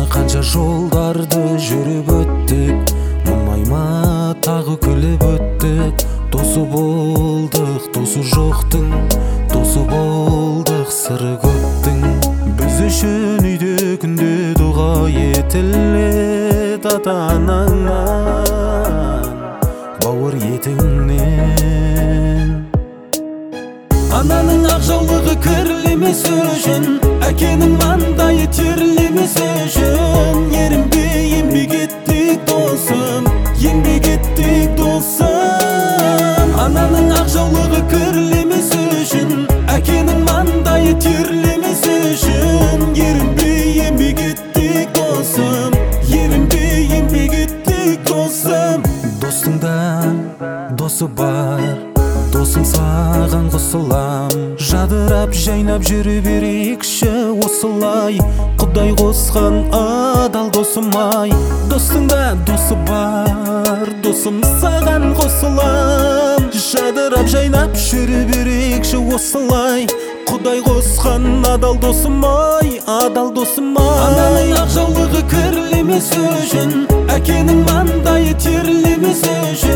канча жолдарды жүрүп өттүк, мумайма тагы күлүп өттүк. Досу болдук, досу жоктун, досу болдук сыры көптүн. Биз үчүн үйдө күндө дуга этилет ата анаңан, бауыр етіңнен. Ананын ак жаулыгы керлемес өчүн, әкенин мандайы терлемес өчүн. Еринбей еңбек еттик досым, еңбек еттик досым. Ананын ак жаулыгы керлемес өчүн, әкенин мандайы терлемес өчүн. Еринбей еңбек еттик досым, еринбей еңбек еттик досым. Достың да досу бар, досым саган косулам. Жадырап жайнап жүрү берейикши осулай, Кудай коскон адал досум ай. Достың да досу бар, досум саган косулам. Жадырап жайнап жүрү берейикши осулай, Кудай коскон адал досум ай, адал досум ай. Ананын ак жаулыгы керлемес өчүн, әкенин мандайы терлемес өчүн.